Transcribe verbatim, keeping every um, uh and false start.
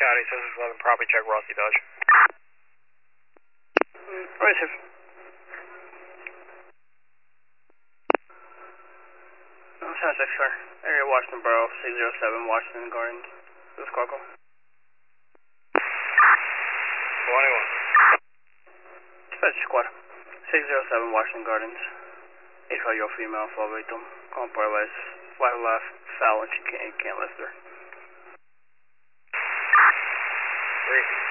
County, six six eleven, property check, Rossi Dodge. Mm, right, sir. Oh, seven six, sir. Area Washington Borough, six zero seven, Washington Gardens. This is Corco. twenty-one. Dispatch squad, six zero seven, Washington Gardens. H Y your female, floor victim. Calling for less. Flat left, foul, and she can't, can't lift her. Three.